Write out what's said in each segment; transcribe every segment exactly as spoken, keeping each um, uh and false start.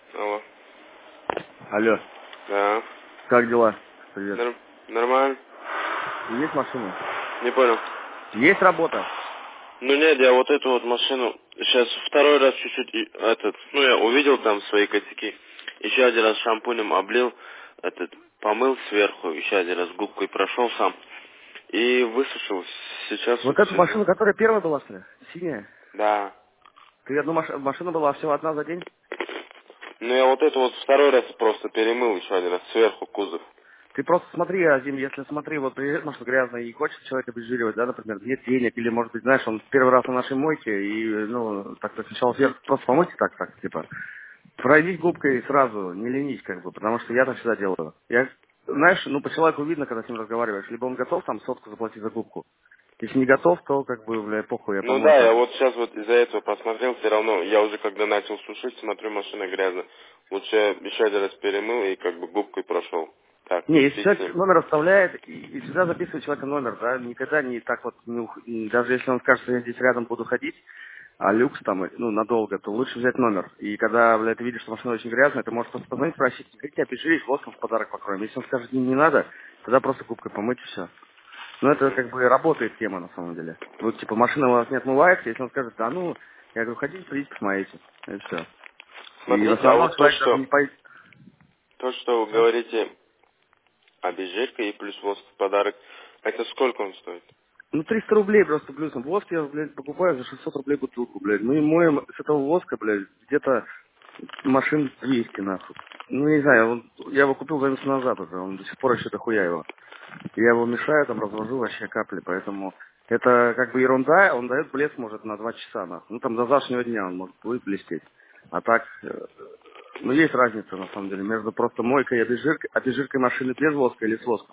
Алло. Алло. Да. Как дела? Привет. Нор- нормально? Есть машина? Не понял. Есть работа? Ну нет, я вот эту вот машину сейчас второй раз чуть-чуть и- этот, ну я увидел там свои косяки. Еще один раз шампунем облил, этот, помыл сверху, еще один раз губкой прошел сам. И высушил. Сейчас Вот вот эту сижу. машину, которая первая была, что ли? Синяя? Да. Ты одну маш... машина была всего одна за день? Ну я вот эту вот второй раз просто перемыл еще один раз сверху кузов. Ты просто смотри, Азим, если смотри, вот приезжает машина грязная и хочет человек обезжиривать, да, например, нет денег, или, может быть, знаешь, он первый раз на нашей мойке, и, ну, так-то сначала сверху просто помойте так, так, типа, пройдись губкой сразу, не ленись, как бы, потому что я так всегда делаю. Я, знаешь, ну, по человеку видно, когда с ним разговариваешь, либо он готов там сотку заплатить за губку, если не готов, то, как бы, бля, похуй, я Ну помою да, я сам. вот сейчас вот из-за этого посмотрел, все равно, я уже когда начал сушить, смотрю, машина грязная. Лучше я еще один раз перемыл и как бы губкой прошел. Так, Не, если фиг с человек ним. номер оставляет, и, и всегда записывает человека номер, да, никогда не так вот, не ух- и даже если он скажет, что я здесь рядом буду ходить, а люкс там, ну, надолго, то лучше взять номер. И когда, бля, ты видишь, что машина очень грязная, ты можешь просто позвонить, спросить, хотите обезжирить, воском в подарок покроем. Если он скажет, не, не надо, тогда просто губкой помыть и все. Но это как бы работает тема на самом деле. Вот, типа, машина у вас не отмывается, если он скажет, да ну, я говорю, хотите, придите, посмотрите, и все. И в Смотрите, а основном вот то, человек даже что, не пойдет. то, что вы говорите, обезжирка и плюс воск в подарок, это сколько он стоит? Ну, триста рублей просто плюсом. Воск я, блядь, покупаю за шестьсот рублей бутылку, блядь. Мы моем с этого воска, блядь, где-то машин двести, нахуй. Ну, не знаю, он, я его купил два месяца назад уже, он до сих пор еще дохуя его. Я его мешаю, там, развожу вообще капли, поэтому это как бы ерунда, он дает блеск, может, на два часа, нахуй. Ну, там, до завтрашнего дня он может будет блестеть. А так, э, ну, есть разница, на самом деле, между просто мойкой и обезжиркой, обезжиркой машины без воска или с воском.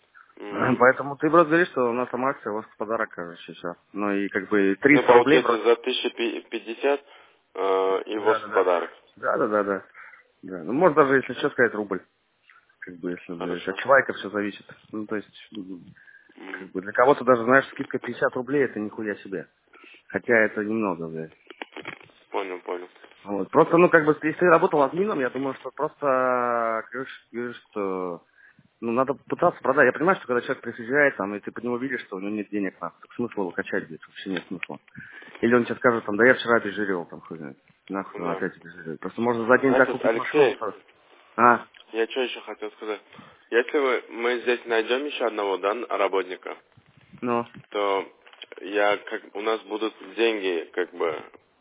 М. Поэтому ты просто говоришь, что у нас там акция, у вас подарок, короче, сейчас. Ну и как бы Ну, триста рублей получается, вроде. за тысячу пятьдесят э, и Да, воск да, в да. подарок. Да, да, да, да. Да. Ну, может даже, если что, сказать рубль. Как бы, если, блядь, от Хорошо. человека все зависит. Ну, то есть, м, как М. бы, для кого-то даже, знаешь, скидка пятьдесят рублей, это нихуя себе. Хотя это немного, блядь. Понял, понял. Вот. Просто, ну, как бы, если ты работал админом, я думаю, что просто, говоришь, говоришь, что, ну, надо пытаться продать. Я понимаю, что когда человек приезжает, там, и ты по нему видишь, что у него нет денег, нахуй, так смысла его качать здесь вообще нет смысла. Или он тебе скажет, там, да я вчера обезжирил, там, хуй знает. Нахуй он Да. опять обезжирил. Просто можно за день так Этот купить машину, Алексей, что... А, я что еще хотел сказать? Если мы, мы здесь найдем еще одного, да, работника, ну, то я как у нас будут деньги, как бы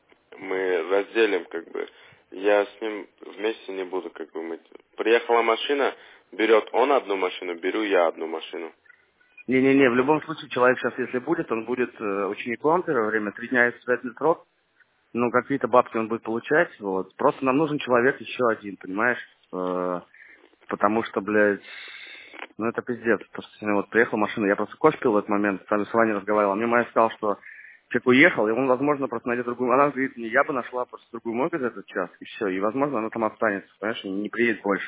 мы разделим, как бы я с ним вместе не буду, как бы мы. Приехала машина, берет он одну машину, беру я одну машину. не-не-не, в любом случае человек сейчас, если будет, он будет э, учеником первое время, три дня испытательный срок, ну, какие-то бабки он будет получать, вот. Просто нам нужен человек еще один, понимаешь? Э, потому что, блядь, ну, это пиздец. То, что сегодня вот приехала машина, я просто кофе пил в этот момент, с вами с Ваней разговаривал, мне Майя сказал, что человек уехал, и он, возможно, просто найдет другую... Она говорит мне, я бы нашла просто другую мойку за этот час, и все, и, возможно, она там останется, понимаешь, и не приедет больше.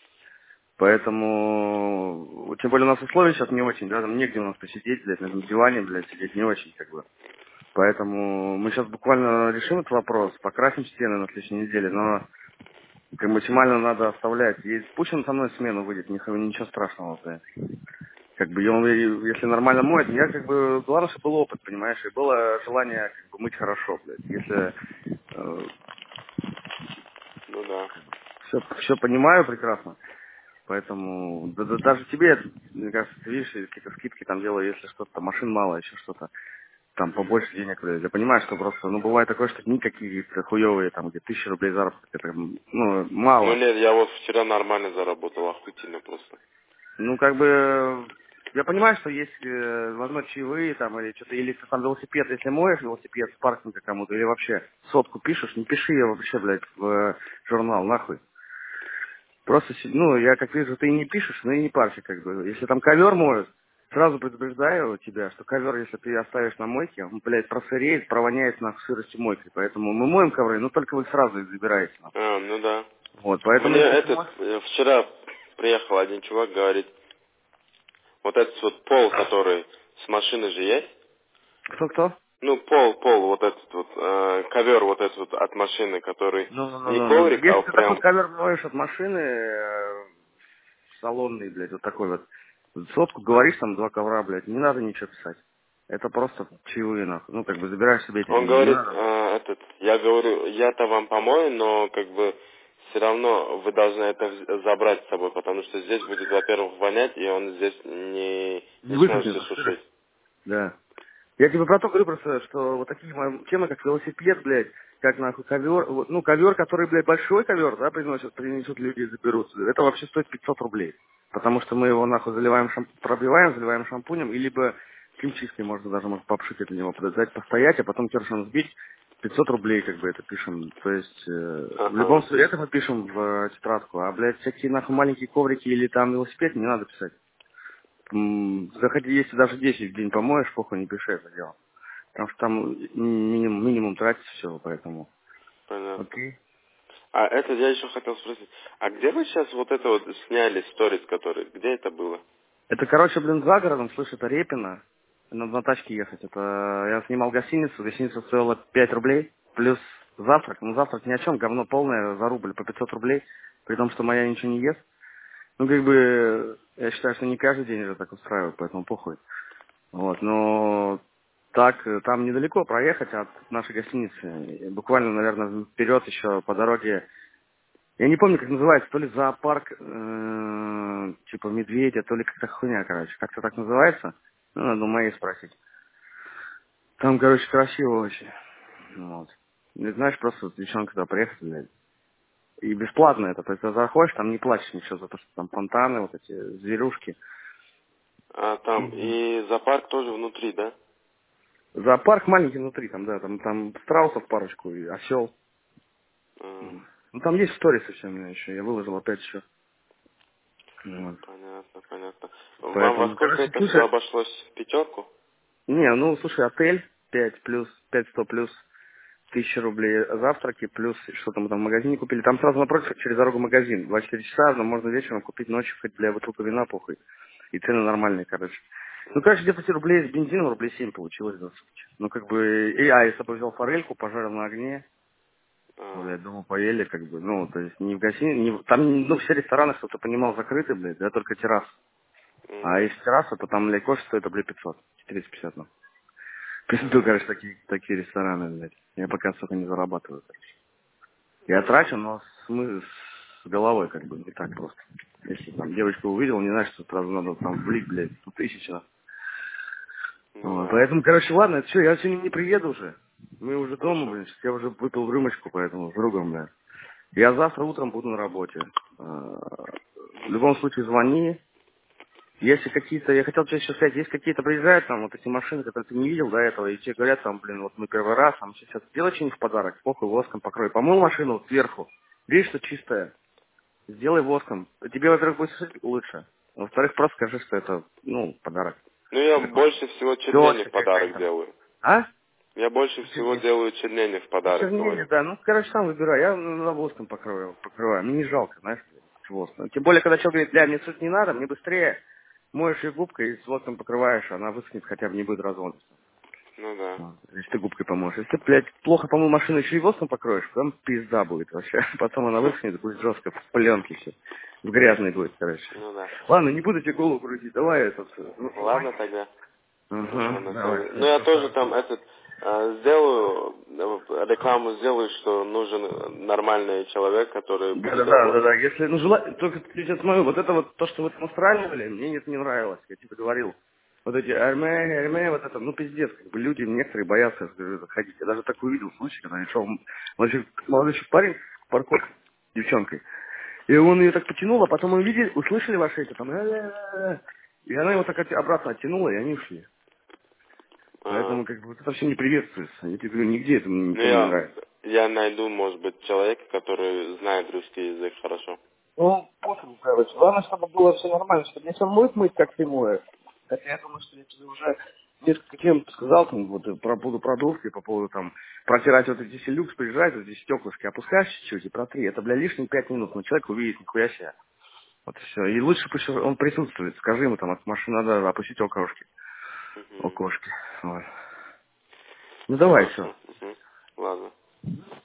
Поэтому, тем более у нас условия сейчас не очень, да, там негде у нас посидеть, блядь, на этом диване, блядь, сидеть не очень, как бы. Поэтому мы сейчас буквально решим этот вопрос, покрасим стены на следующей неделе, но как максимально надо оставлять. И пусть он со мной в смену выйдет, нихуя- ничего страшного, блядь. Как бы, и он, и если нормально моет, я как бы, главное, чтобы был опыт, понимаешь, и было желание как бы мыть хорошо, блядь. Если Ну да. все, все понимаю прекрасно, поэтому да- да- даже тебе, это, мне кажется, ты видишь, и какие-то скидки там делаю, если что-то, там машин мало, еще что-то, там Мгм. побольше денег, блядь. Я понимаю, что просто, ну, бывает такое, что никакие хуевые, там, где тысяча рублей заработок, это, ну, Ну мало. нет, я вот вчера нормально заработал, охуительно просто. Ну, как бы, я понимаю, что есть, э, возможно, чаевые там, или что-то, или ты там велосипед, если моешь велосипед с паркинга кому-то, или вообще сотку пишешь, не пиши ее вообще, блядь, в э, журнал, нахуй. Просто, си- ну, я как вижу, ты и не пишешь, но и не парься, как бы. Если там ковер моют, сразу предупреждаю тебя, что ковер, если ты оставишь на мойке, он, блядь, просыреет, провоняет на сыростью мойкой. Поэтому мы моем ковры, но только вы их сразу их забираете. нахуй. А, ну да. Вот, поэтому Мне если ты этот, можешь... э, вчера приехал один чувак, говорит, вот этот вот пол, который с машины же есть, Кто-кто? Ну, пол, пол, вот этот вот, э, ковер вот этот вот от машины, который Ну, ну, ну, не ну, ну. коврик, а Если вот ты такой прям... ковер моешь от машины, э, салонный, блядь, вот такой вот, сотку говоришь, там два ковра, блядь, не надо ничего писать. Это просто чаевые, нахуй. Ну, как бы, забираешь себе эти Он деньги, не говорит, надо. э, этот, я говорю, я-то вам помою, но как бы все равно вы должны это вз- забрать с собой, потому что здесь будет, во-первых, вонять, и он здесь не, Не не сможет высохнет, все во-первых. сушить. Да. Я тебе про то говорю просто, что вот такие мо- темы, как велосипед, блядь, как нахуй ковер, вот, ну, ковер, который, блядь, большой ковер, да, приносят, принесут люди и заберут, это вообще стоит пятьсот рублей. Потому что мы его, нахуй, заливаем, шам... пробиваем, заливаем шампунем, и либо химчисткой можно даже может попшикать на него, подождать, постоять, а потом кершем сбить, пятьсот рублей, как бы, это пишем. То есть, э, в любом Ага. случае, это мы пишем в э, тетрадку, а, блядь, всякие, нахуй, маленькие коврики или там велосипед не надо писать. М, Заходи, если даже десять в день помоешь, похуй, не пиши это дело. Потому что там минимум, минимум тратится всего, поэтому. Понятно. Окей. А это я еще хотел спросить, а где вы сейчас вот это вот сняли сторис, который, где это было? Это, короче, блин, за городом, слышь, это Репино. Надо на тачке ехать. Это я снимал гостиницу, гостиница стоила пять рублей, плюс завтрак. Ну, завтрак ни о чем, говно полное, за рубль, по пятьсот рублей, при том, что моя ничего не ест. Ну, как бы, я считаю, что не каждый день это так устраиваю, поэтому похуй. Вот, но так, э, там недалеко проехать от нашей гостиницы. Буквально, наверное, вперед еще по дороге. Я не помню, как называется, то ли зоопарк, э, типа медведя, то ли как-то хуйня, короче. Как-то так называется. Ну, надо у моей спросить. Там, короче, красиво очень. Вот. И знаешь, просто вот девчонка туда приехать, блядь. И бесплатно это. То есть ты заходишь, там не платишь ничего за то, что там фонтаны, вот эти зверюшки. А там и зоопарк тоже внутри, да? Зоопарк маленький внутри, там, да, там, там страусов парочку и осел. А, Ну, там есть сторисы все у меня еще. Я выложил опять еще. Вот. понятно, понятно. Вам во Поэтому, сколько короче, это все слушай, обошлось? Пятерку? не, ну, слушай, отель пять плюс, пять сто плюс тысяча рублей завтраки, плюс что-то мы там в магазине купили. Там сразу напротив, через дорогу магазин. двадцать четыре часа, но можно вечером купить ночью хоть для бутылку вина, похуй. И цены нормальные, короче. Ну, короче, где-то эти рублей с бензином, рублей семь получилось за сутки. Ну, как бы, и, а, я с собой взял форельку, пожарил на огне. А, Блядь, дома поели, как бы, ну, то есть не в гостинице, не в- там, ну, все рестораны, что ты понимал, закрыты, блядь, да, только террас. А мгм. если терраса, то там, блядь, кофе стоит, блядь, пятьсот, четыреста пятьдесят, ну. Пизду, А, короче, такие, такие рестораны, блядь. Я пока, сука, не зарабатываю, короче. Я трачу, но с, мы, с головой, как бы, не так просто. Если там девочку увидел, не знаешь, что сразу надо там влить, блядь, сто тысяч. Да. ну Вот, да. поэтому, короче, ладно, это все, я сегодня не приеду уже. Мы уже дома, Хорошо. блин, сейчас я уже выпил в рюмочку, поэтому с другом, блядь. Я завтра утром буду на работе. А, В любом случае звони. Если какие-то, я хотел тебе еще сказать, есть какие-то приезжают там вот эти машины, которые ты не видел до этого, и тебе говорят там, блин, вот мы первый раз, там сейчас сделай что-нибудь в подарок, похуй, воском покрой. Помыл машину сверху, видишь, что чистая, сделай воском. Тебе, во-первых, будет жить лучше. Во-вторых, просто скажи, что это, ну, подарок. Ну, я Такой. больше всего чернение в Дочка какая-то подарок там. делаю. А? Я больше всего Почернее. делаю чернение в подарок, Почернение, говорю. да. Ну, короче, сам выбирай. Я ну, на воском покрою, покрываю. Мне не жалко, знаешь, воском. Тем более, когда человек говорит, бля, мне суть не надо, мне быстрее. Моешь ее губкой и с воском покрываешь, она высохнет, хотя бы не будет разводиться. Ну да. Вот. Если ты губкой поможешь. Если ты, блядь, плохо помыл машину, еще и воском покроешь, там пизда будет вообще. Потом она высохнет, будет жестко, в пленке все. В грязной будет, короче. Ну да. Ладно, не буду тебе голову крутить, давай этот... ну, Ладно тогда. Хорошо, Ага, на давай. связи. Ну, Всё, я всё тоже хорошо. там этот э, сделаю, э, рекламу сделаю, что нужен нормальный человек, который Да, да, будет да, да, работать. да. Если, ну, желательно, только ты сейчас смотри, вот это вот, то, что вы там устраивали, мне это не нравилось, я тебе говорил. Вот эти арме, арме, вот это, ну, пиздец, как бы люди, некоторые боятся я говорю, заходить. Я даже такой видел случай, когда я шел, молодой, молодой еще парень в парковке с девчонкой. И он ее так потянул, а потом мы видели, услышали ваши эти там, «э-э-э-э». И она его так от- обратно оттянула, и они ушли. А, Поэтому, как бы, вот это все не приветствуется. Я тебе говорю, нигде это ну, никому не я, нравится. я найду, может быть, человека, который знает русский язык хорошо. Ну, пофигу, короче. Главное, чтобы было все нормально, чтобы если он будет мыть, как ты моешь. Хотя я думаю, что я тебе уже несколько тем сказал, там, вот, э, про поводу продувки, по поводу, там, протирать вот эти селюкс, приезжать, вот эти стеклышки, опускаешь чуть-чуть и протри. Это, бля, лишние пять минут, но человек увидит, нихуя себе. Вот и все. И лучше пусть он присутствует. Скажи ему, там, от машины надо опустить окошки. Мгм. Окошки. Вот. Ну давай, Хорошо. все. Угу. Ладно.